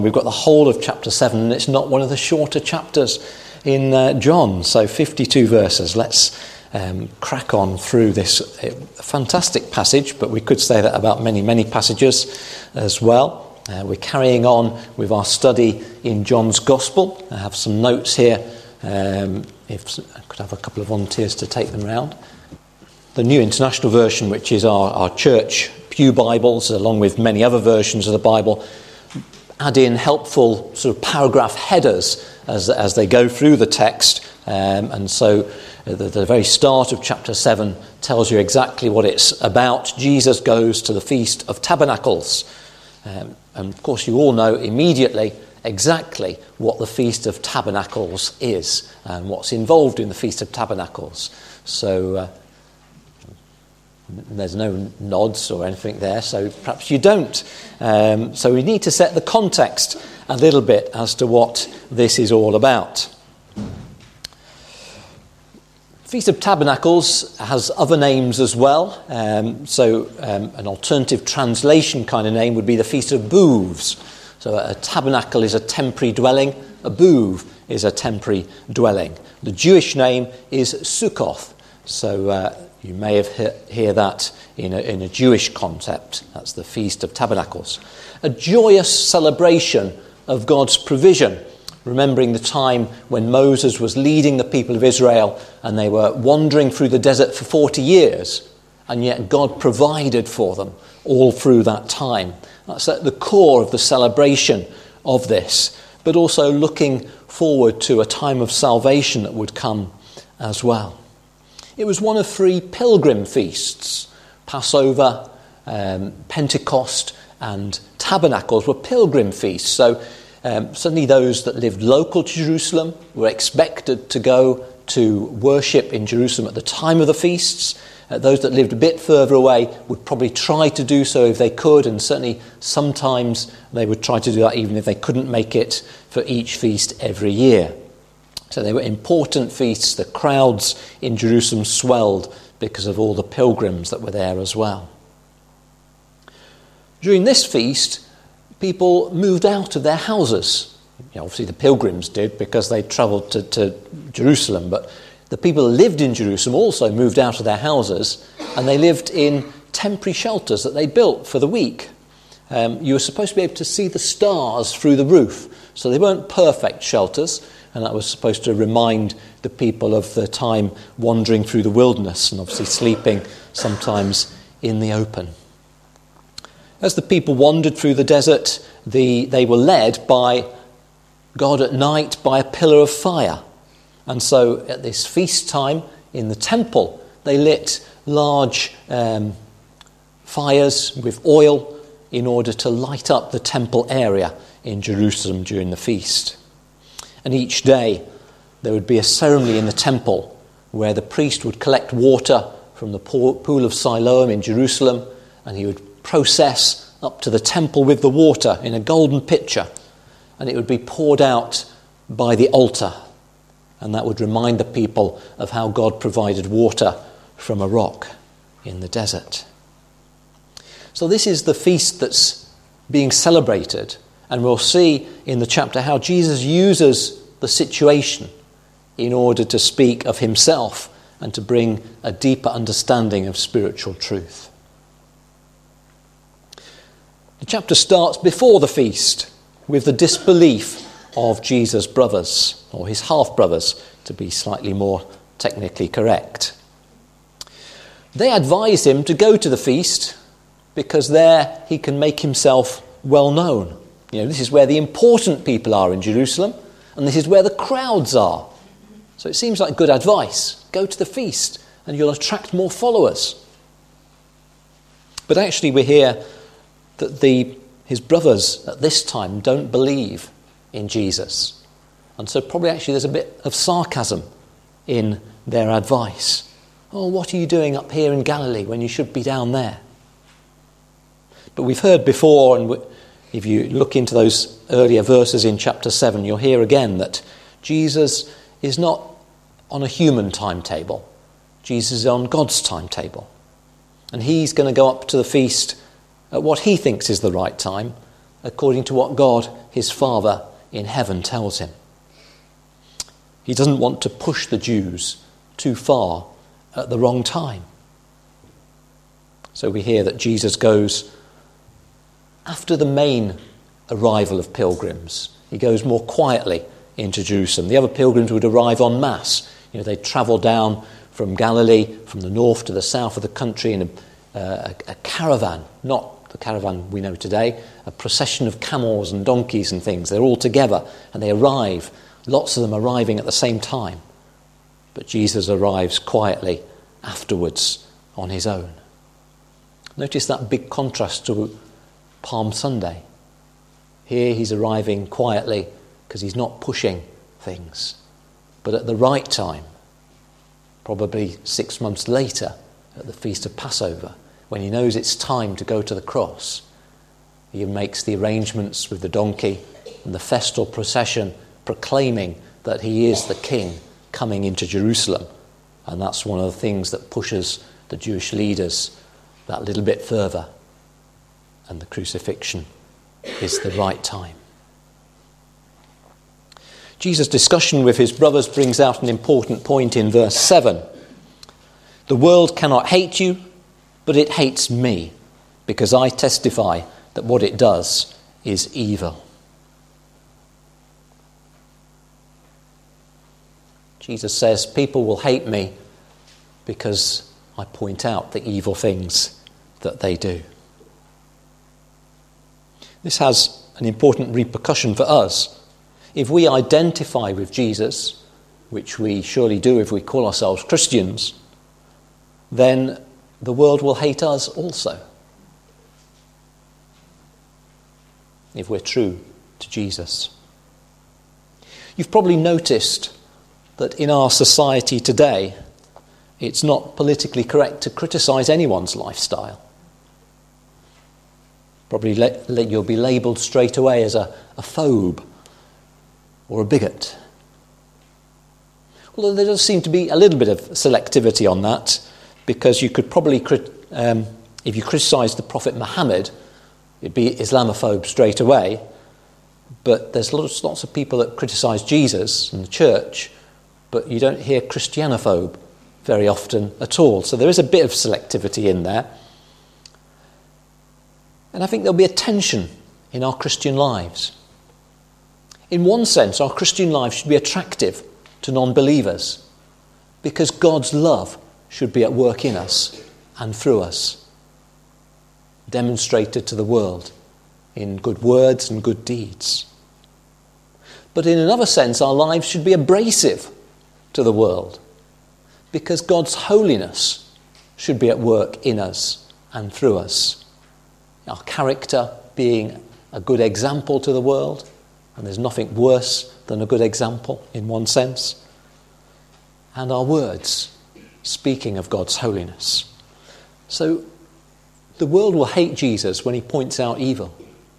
We've got the whole of chapter 7, and it's not one of the shorter chapters in John, so 52 verses. Let's crack on through this fantastic passage, but we could say that about many, many passages as well. We're carrying on with our study in John's Gospel. I have some notes here, if I could have a couple of volunteers to take them round. The New International Version, which is our church pew Bibles, along with many other versions of the Bible, add in helpful sort of paragraph headers as they go through the text, and so the very start of chapter 7 tells you exactly what it's about. Jesus goes to the Feast of Tabernacles, and of course you all know immediately exactly what the Feast of Tabernacles is and what's involved in the Feast of Tabernacles. So there's no nods or anything there, so perhaps you don't. So we need to set the context a little bit as to what this is all about. Feast of Tabernacles has other names as well. So an alternative translation kind of name would be the Feast of Booths. So a tabernacle is a temporary dwelling, a booth is a temporary dwelling. The Jewish name is Sukkoth. So you may have hear that in a Jewish concept. That's the Feast of Tabernacles. A joyous celebration of God's provision, remembering the time when Moses was leading the people of Israel and they were wandering through the desert for 40 years, and yet God provided for them all through that time. That's at the core of the celebration of this, but also looking forward to a time of salvation that would come as well. It was one of 3 pilgrim feasts. Passover, Pentecost and Tabernacles were pilgrim feasts. So certainly those that lived local to Jerusalem were expected to go to worship in Jerusalem at the time of the feasts. Those that lived a bit further away would probably try to do so if they could, and certainly sometimes they would try to do that even if they couldn't make it for each feast every year. So they were important feasts. The crowds in Jerusalem swelled because of all the pilgrims that were there as well. During this feast, people moved out of their houses. Obviously the pilgrims did because they travelled to Jerusalem, but the people who lived in Jerusalem also moved out of their houses, and they lived in temporary shelters that they built for the week. You were supposed to be able to see the stars through the roof, so they weren't perfect shelters, and that was supposed to remind the people of the time wandering through the wilderness and obviously sleeping sometimes in the open. As the people wandered through the desert, they were led by God at night by a pillar of fire. And so at this feast time in the temple, they lit large fires with oil in order to light up the temple area in Jerusalem during the feast. And each day there would be a ceremony in the temple where the priest would collect water from the pool of Siloam in Jerusalem, and he would process up to the temple with the water in a golden pitcher, and it would be poured out by the altar, and that would remind the people of how God provided water from a rock in the desert. So this is the feast that's being celebrated, and we'll see in the chapter how Jesus uses the situation in order to speak of himself and to bring a deeper understanding of spiritual truth. The chapter starts before the feast with the disbelief of Jesus' brothers, or his half-brothers, to be slightly more technically correct. They advise him to go to the feast because there he can make himself well known. This is where the important people are in Jerusalem, and this is where the crowds are. So it seems like good advice. Go to the feast and you'll attract more followers. But actually we hear that his brothers at this time don't believe in Jesus. And so probably actually there's a bit of sarcasm in their advice. Oh, what are you doing up here in Galilee when you should be down there? But we've heard before, and if you look into those earlier verses in chapter 7, you'll hear again that Jesus is not on a human timetable. Jesus is on God's timetable. And he's going to go up to the feast at what he thinks is the right time, according to what God, his Father in heaven, tells him. He doesn't want to push the Jews too far at the wrong time. So we hear that Jesus goes after the main arrival of pilgrims. He goes more quietly into Jerusalem. The other pilgrims would arrive en masse. They'd travel down from Galilee, from the north to the south of the country in a caravan, not the caravan we know today, a procession of camels and donkeys and things. They're all together and they arrive, lots of them arriving at the same time. But Jesus arrives quietly afterwards on his own. Notice that big contrast to Palm Sunday. Here he's arriving quietly because he's not pushing things. But at the right time, probably 6 months later, at the Feast of Passover, when he knows it's time to go to the cross, he makes the arrangements with the donkey and the festal procession proclaiming that he is the king coming into Jerusalem. And that's one of the things that pushes the Jewish leaders that little bit further. And the crucifixion is the right time. Jesus' discussion with his brothers brings out an important point in verse 7. The world cannot hate you, but it hates me, because I testify that what it does is evil. Jesus says people will hate me because I point out the evil things that they do. This has an important repercussion for us. If we identify with Jesus, which we surely do if we call ourselves Christians, then the world will hate us also. If we're true to Jesus. You've probably noticed that in our society today, it's not politically correct to criticise anyone's lifestyle. Probably you'll be labelled straight away as a phobe or a bigot. Although there does seem to be a little bit of selectivity on that, because you could probably, if you criticise the Prophet Muhammad, it'd be Islamophobe straight away. But there's lots of people that criticise Jesus and the church, but you don't hear Christianophobe very often at all. So there is a bit of selectivity in there. And I think there'll be a tension in our Christian lives. In one sense, our Christian life should be attractive to non-believers because God's love should be at work in us and through us, demonstrated to the world in good words and good deeds. But in another sense, our lives should be abrasive to the world because God's holiness should be at work in us and through us. Our character being a good example to the world, and there's nothing worse than a good example in one sense, and our words speaking of God's holiness. So the world will hate Jesus when he points out evil.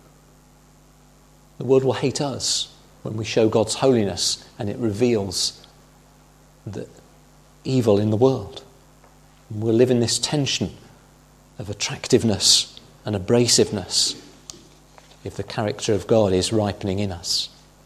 The world will hate us when we show God's holiness and it reveals the evil in the world. And we'll live in this tension of attractiveness and abrasiveness if the character of God is ripening in us.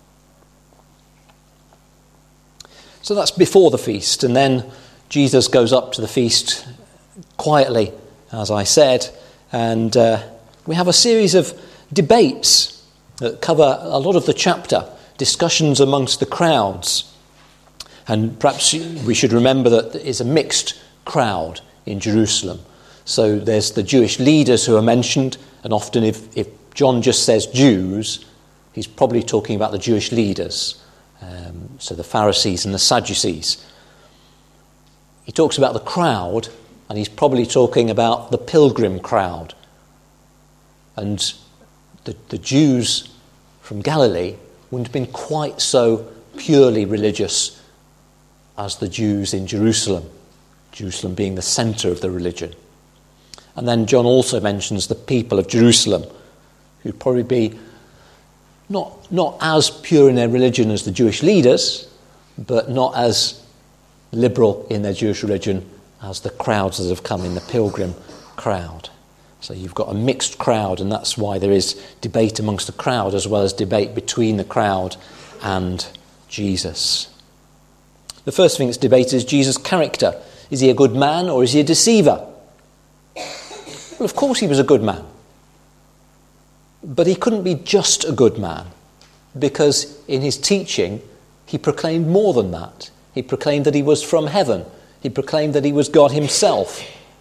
So that's before the feast, and then Jesus goes up to the feast quietly, as I said, and we have a series of debates that cover a lot of the chapter, discussions amongst the crowds. And perhaps we should remember that it's a mixed crowd in Jerusalem. So there's the Jewish leaders who are mentioned, and often if John just says Jews, he's probably talking about the Jewish leaders, so the Pharisees and the Sadducees. He talks about the crowd, and he's probably talking about the pilgrim crowd. And the Jews from Galilee wouldn't have been quite so purely religious as the Jews in Jerusalem, Jerusalem being the centre of the religion. And then John also mentions the people of Jerusalem, who'd probably be not as pure in their religion as the Jewish leaders, but not as liberal in their Jewish religion as the crowds that have come in, the pilgrim crowd. So you've got a mixed crowd, and that's why there is debate amongst the crowd as well as debate between the crowd and Jesus. The first thing that's debated is Jesus' character. Is he a good man or is he a deceiver? Well, of course he was a good man. But he couldn't be just a good man, because in his teaching he proclaimed more than that. He proclaimed that he was from heaven. He proclaimed that he was God himself.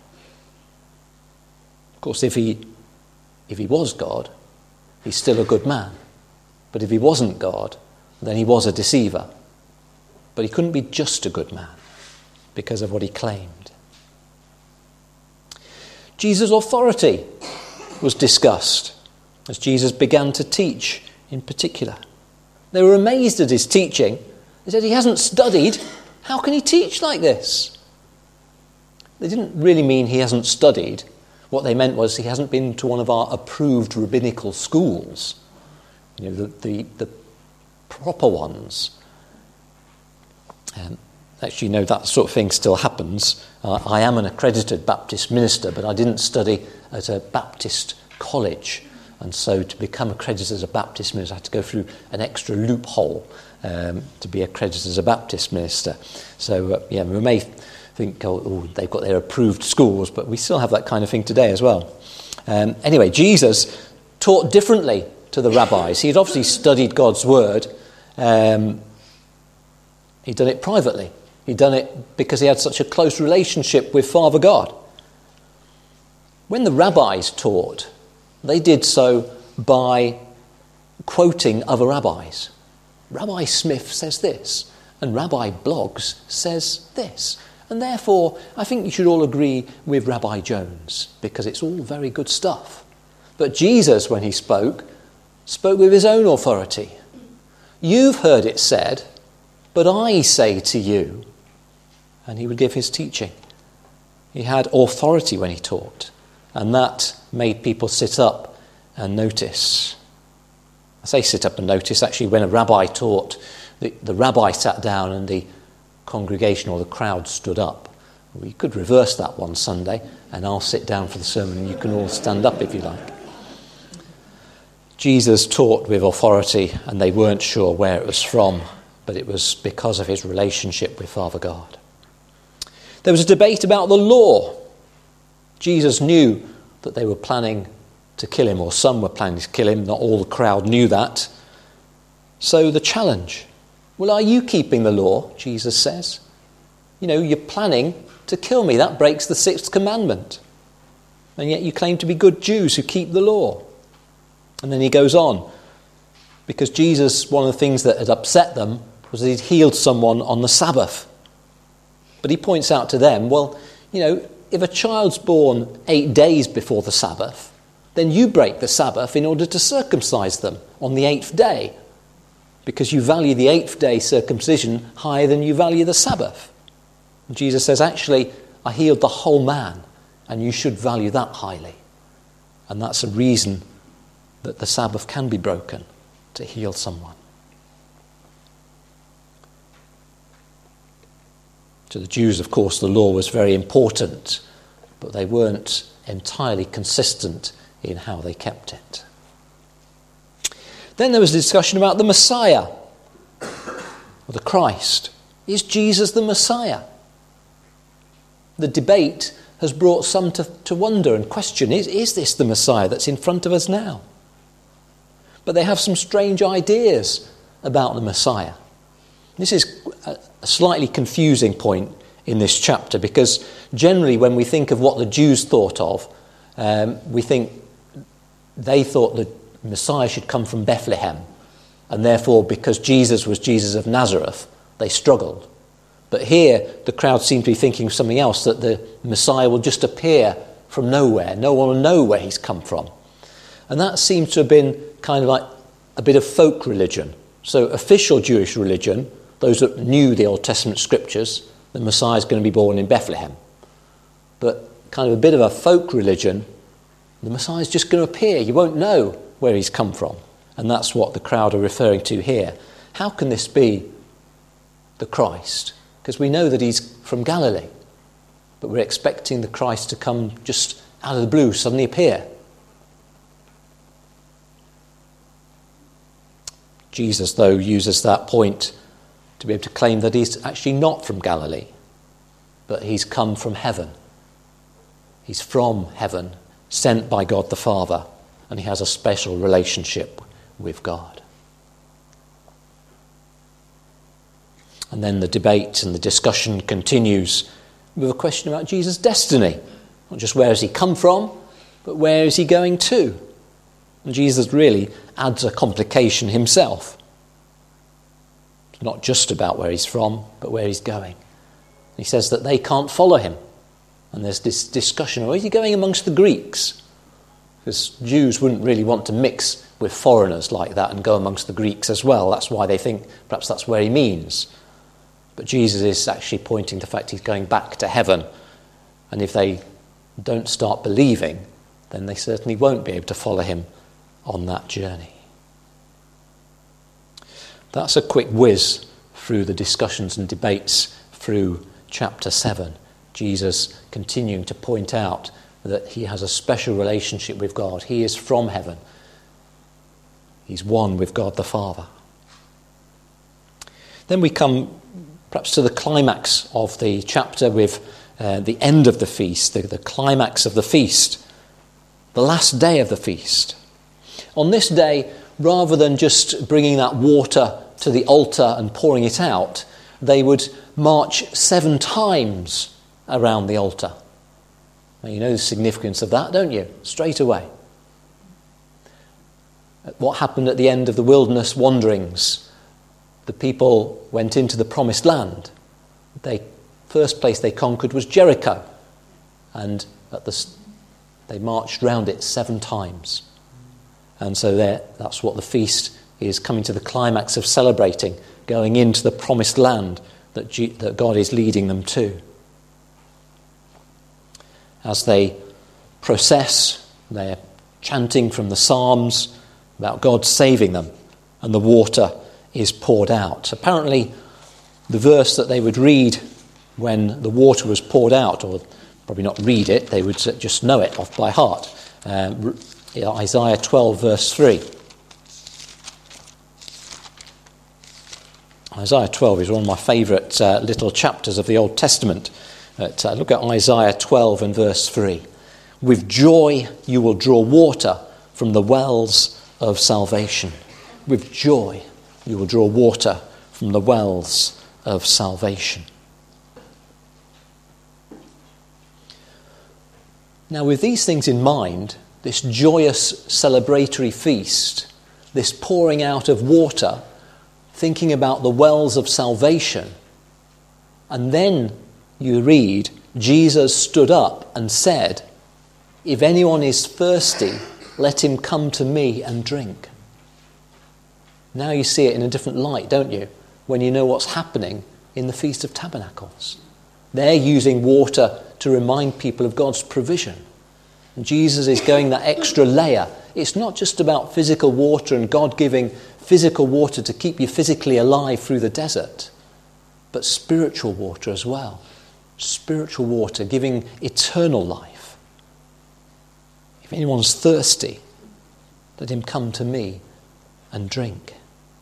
Of course, if he was God, he's still a good man. But if he wasn't God, then he was a deceiver. But he couldn't be just a good man because of what he claimed. Jesus' authority was discussed as Jesus began to teach in particular. They were amazed at his teaching. They said, he hasn't studied. How can he teach like this? They didn't really mean he hasn't studied. What they meant was he hasn't been to one of our approved rabbinical schools. You know, the proper ones. Actually, no, that sort of thing still happens. I am an accredited Baptist minister, but I didn't study at a Baptist college. And so to become accredited as a Baptist minister, I had to go through an extra loophole to be accredited as a Baptist minister. So, we may think, they've got their approved schools, but we still have that kind of thing today as well. Anyway, Jesus taught differently to the rabbis. He had obviously studied God's word. He'd done it privately. He'd done it because he had such a close relationship with Father God. When the rabbis taught, they did so by quoting other rabbis. Rabbi Smith says this, and Rabbi Bloggs says this. And therefore, I think you should all agree with Rabbi Jones, because it's all very good stuff. But Jesus, when he spoke with his own authority. You've heard it said, but I say to you. And he would give his teaching. He had authority when he taught, and that made people sit up and notice. I say sit up and notice. Actually, when a rabbi taught, the rabbi sat down and the congregation or the crowd stood up. We could reverse that one Sunday, and I'll sit down for the sermon and you can all stand up if you like. Jesus taught with authority, and they weren't sure where it was from, but it was because of his relationship with Father God. There was a debate about the law. Jesus knew that they were planning to kill him, or some were planning to kill him. Not all the crowd knew that. So the challenge, well, are you keeping the law? Jesus says. You know, you're planning to kill me. That breaks the 6th commandment. And yet you claim to be good Jews who keep the law. And then he goes on. Because Jesus, one of the things that had upset them was that he'd healed someone on the Sabbath. But he points out to them, well, you know, if a child's born 8 days before the Sabbath, then you break the Sabbath in order to circumcise them on the 8th day, because you value the 8th day circumcision higher than you value the Sabbath. And Jesus says, actually, I healed the whole man, and you should value that highly. And that's a reason that the Sabbath can be broken, to heal someone. To the Jews, of course, the law was very important, but they weren't entirely consistent in how they kept it. Then there was a discussion about the Messiah, or the Christ. Is Jesus the Messiah? The debate has brought some to wonder and question, is this the Messiah that's in front of us now? But they have some strange ideas about the Messiah. This is a slightly confusing point in this chapter, because generally when we think of what the Jews thought of, we think they thought the Messiah should come from Bethlehem, and therefore because Jesus was Jesus of Nazareth, they struggled. But here the crowd seemed to be thinking of something else, that the Messiah will just appear from nowhere. No one will know where he's come from. And that seems to have been kind of like a bit of folk religion. So official Jewish religion, those that knew the Old Testament scriptures, the Messiah is going to be born in Bethlehem. But kind of a bit of a folk religion, the Messiah is just going to appear. You won't know where he's come from. And that's what the crowd are referring to here. How can this be the Christ? Because we know that he's from Galilee. But we're expecting the Christ to come just out of the blue suddenly appear. Jesus, though, uses that point to be able to claim that he's actually not from Galilee, but he's come from heaven. He's from heaven, sent by God the Father, and he has a special relationship with God. And then the debate and the discussion continues with a question about Jesus' destiny. Not just where has he come from, but where is he going to? And Jesus really adds a complication himself. It's not just about where he's from, but where he's going. He says that they can't follow him. And there's this discussion, is he going amongst the Greeks? Because Jews wouldn't really want to mix with foreigners like that and go amongst the Greeks as well. That's why they think perhaps that's where he means. But Jesus is actually pointing to the fact he's going back to heaven. And if they don't start believing, then they certainly won't be able to follow him on that journey. That's a quick whiz through the discussions and debates through chapter 7. Jesus continuing to point out that he has a special relationship with God. He is from heaven. He's one with God the Father. Then we come perhaps to the climax of the chapter with the end of the feast, the climax of the feast, the last day of the feast. On this day, rather than just bringing that water to the altar and pouring it out, they would march 7 times around the altar. Now, you know the significance of that, don't you? Straight away. What happened at the end of the wilderness wanderings? The people went into the promised land. The first place they conquered was Jericho. And they marched round it 7 times. And so that's what the feast is coming to the climax of celebrating, going into the promised land that God is leading them to. As they process, they're chanting from the Psalms about God saving them, and the water is poured out. Apparently, the verse that they would read when the water was poured out, or probably not read it, they would just know it off by heart. Isaiah 12, verse 3. Isaiah 12 is one of my favourite little chapters of the Old Testament. Look at Isaiah 12 and verse 3. With joy you will draw water from the wells of salvation. With joy you will draw water from the wells of salvation. Now, with these things in mind, this joyous celebratory feast, this pouring out of water, thinking about the wells of salvation, and then you read, Jesus stood up and said, if anyone is thirsty, let him come to me and drink. Now you see it in a different light, don't you? When you know what's happening in the Feast of Tabernacles. They're using water to remind people of God's provision. And Jesus is going that extra layer. It's not just about physical water and God giving physical water to keep you physically alive through the desert, but spiritual water as well. Spiritual water giving eternal life. If anyone's thirsty, let him come to me and drink.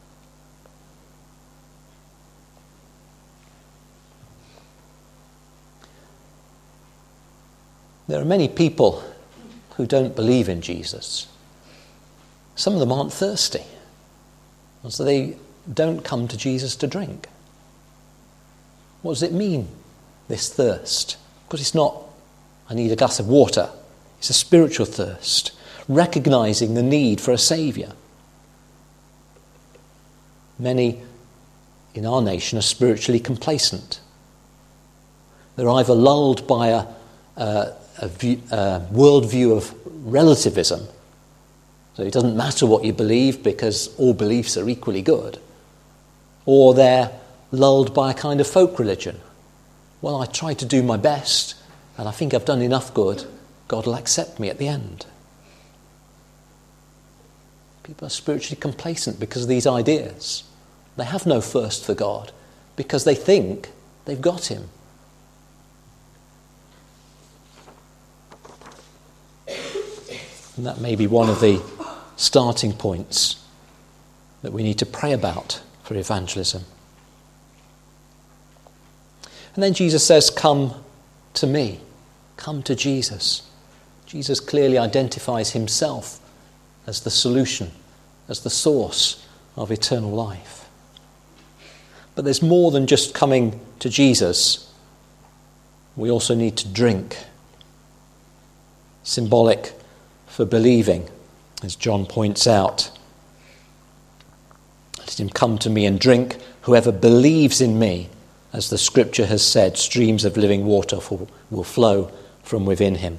There are many people who don't believe in Jesus. Some of them aren't thirsty, and so they don't come to Jesus to drink. What does it mean, this thirst? Because it's not, I need a glass of water. It's a spiritual thirst, recognizing the need for a saviour. Many in our nation are spiritually complacent. They're either lulled by a worldview of relativism, so it doesn't matter what you believe because all beliefs are equally good, or they're lulled by a kind of folk religion. Well, I try to do my best and I think I've done enough good, God will accept me at the end. People are spiritually complacent because of these ideas. They have no thirst for God because they think they've got him. And that may be one of the starting points that we need to pray about for evangelism. And then Jesus says, come to me. Come to Jesus. Jesus clearly identifies himself as the solution, as the source of eternal life. But there's more than just coming to Jesus. We also need to drink. Symbolic for believing, as John points out. Let him come to me and drink. Whoever believes in me, as the scripture has said, streams of living water will flow from within him.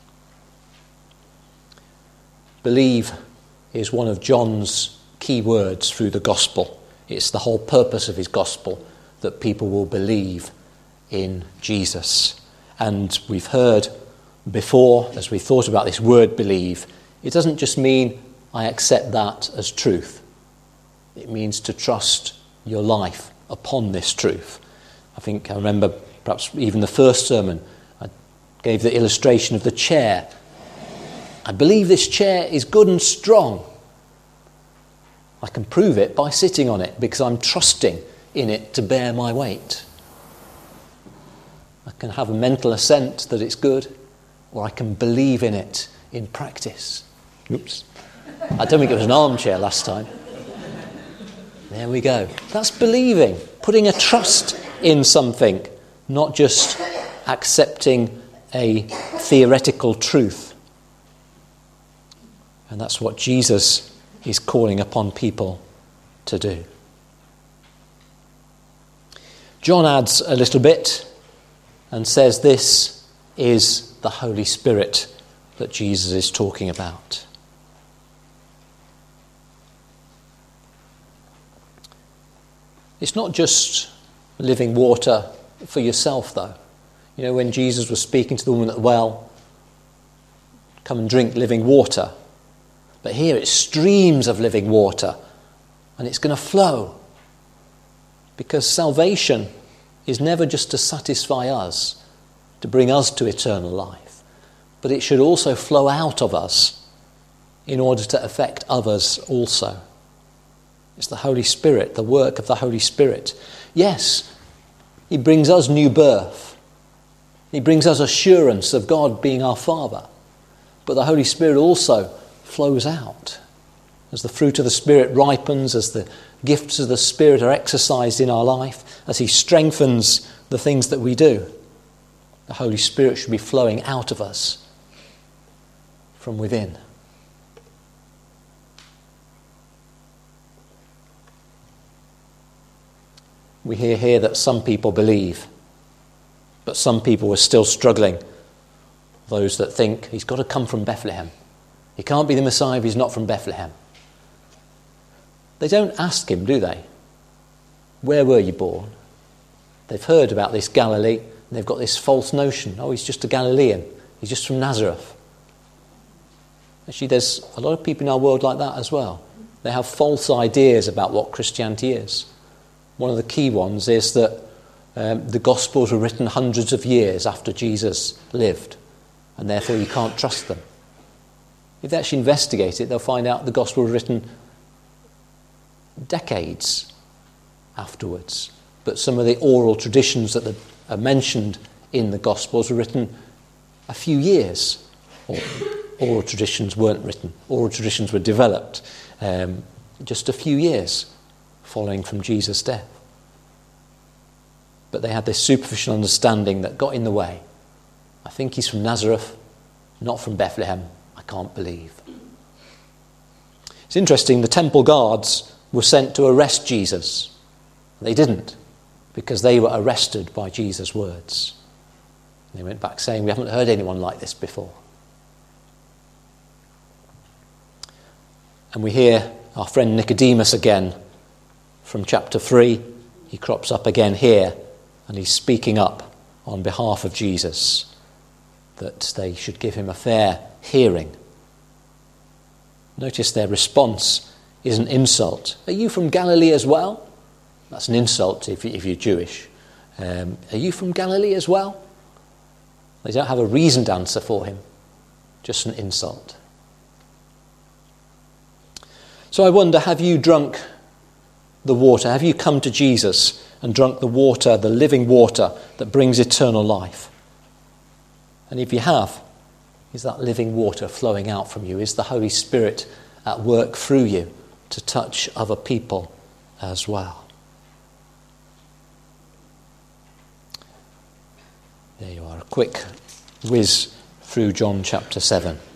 Believe is one of John's key words through the gospel. It's the whole purpose of his gospel, that people will believe in Jesus. And we've heard before, as we thought about this word believe, it doesn't just mean I accept that as truth. It means to trust your life upon this truth. I remember perhaps even the first sermon, I gave the illustration of the chair. I believe this chair is good and strong. I can prove it by sitting on it because I'm trusting in it to bear my weight. I can have a mental assent that it's good, or I can believe in it in practice. Oops. I don't think it was an armchair last time. There we go. That's believing, putting a trust in something, not just accepting a theoretical truth. And that's what Jesus is calling upon people to do. John adds a little bit and says this is the Holy Spirit that Jesus is talking about. It's not just living water for yourself, though. You know, when Jesus was speaking to the woman at the well, come and drink living water. But here it's streams of living water, and it's going to flow. Because salvation is never just to satisfy us, to bring us to eternal life, but it should also flow out of us in order to affect others also. It's the Holy Spirit, the work of the Holy Spirit. Yes, he brings us new birth. He brings us assurance of God being our Father. But the Holy Spirit also flows out. As the fruit of the Spirit ripens, as the gifts of the Spirit are exercised in our life, as he strengthens the things that we do, the Holy Spirit should be flowing out of us from within. We hear here that some people believe, but some people are still struggling. Those that think he's got to come from Bethlehem. He can't be the Messiah if he's not from Bethlehem. They don't ask him, do they? Where were you born? They've heard about this Galilee, and they've got this false notion. Oh, he's just a Galilean. He's just from Nazareth. Actually, there's a lot of people in our world like that as well. They have false ideas about what Christianity is. One of the key ones is that the Gospels were written hundreds of years after Jesus lived, and therefore you can't trust them. If they actually investigate it, they'll find out the Gospel was written decades afterwards. But some of the oral traditions that are mentioned in the Gospels were written a few years. Oral traditions weren't written. Oral traditions were developed just a few years following from Jesus' death. But they had this superficial understanding that got in the way. I think he's from Nazareth, not from Bethlehem. I can't believe. It's interesting, the temple guards were sent to arrest Jesus. They didn't, because they were arrested by Jesus' words. They went back saying, we haven't heard anyone like this before. And we hear our friend Nicodemus again from chapter 3. He crops up again here, and he's speaking up on behalf of Jesus, that they should give him a fair hearing. Notice their response is an insult. Are you from Galilee as well? That's an insult if you're Jewish. Are you from Galilee as well? They don't have a reasoned answer for him, just an insult. So I wonder, have you drunk the water? Have you come to Jesus and drunk the water, the living water that brings eternal life? And if you have, is that living water flowing out from you? Is the Holy Spirit at work through you to touch other people as well? There you are, a quick whiz through John chapter 7.